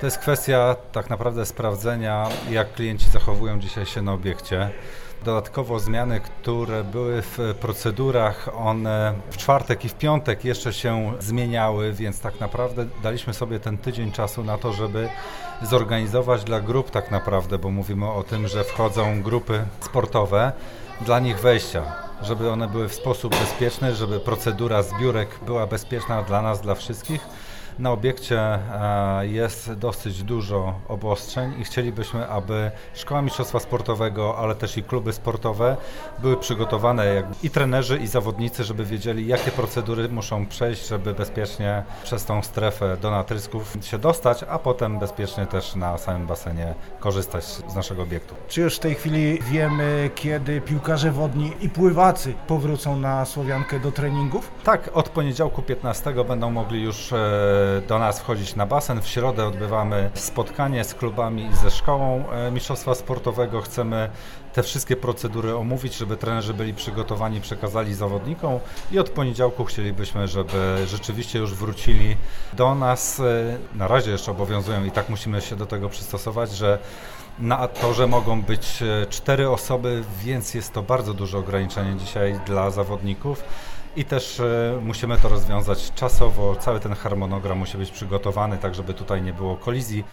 To jest kwestia tak naprawdę sprawdzenia, jak klienci zachowują dzisiaj się na obiekcie. Dodatkowo zmiany, które były w procedurach, one w czwartek i w piątek jeszcze się zmieniały, więc tak naprawdę daliśmy sobie ten tydzień czasu na to, żeby zorganizować dla grup tak naprawdę, bo mówimy o tym, że wchodzą grupy sportowe, dla nich wejścia, żeby one były w sposób bezpieczny, żeby procedura zbiórek była bezpieczna dla nas, dla wszystkich. Na obiekcie jest dosyć dużo obostrzeń i chcielibyśmy, aby Szkoła Mistrzostwa Sportowego, ale też i kluby sportowe były przygotowane, i trenerzy, i zawodnicy, żeby wiedzieli, jakie procedury muszą przejść, żeby bezpiecznie przez tą strefę do natrysków się dostać, a potem bezpiecznie też na samym basenie korzystać z naszego obiektu. Czy już w tej chwili wiemy, kiedy piłkarze wodni i pływacy powrócą na Słowiankę do treningów? Tak, od poniedziałku 15 będą mogli już do nas wchodzić na basen. W środę odbywamy spotkanie z klubami i ze Szkołą Mistrzostwa Sportowego. Chcemy te wszystkie procedury omówić, żeby trenerzy byli przygotowani, przekazali zawodnikom i od poniedziałku chcielibyśmy, żeby rzeczywiście już wrócili do nas. Na razie jeszcze obowiązują i tak musimy się do tego przystosować, że na torze mogą być 4 osoby, więc jest to bardzo duże ograniczenie dzisiaj dla zawodników. I też musimy to rozwiązać czasowo, cały ten harmonogram musi być przygotowany, tak żeby tutaj nie było kolizji.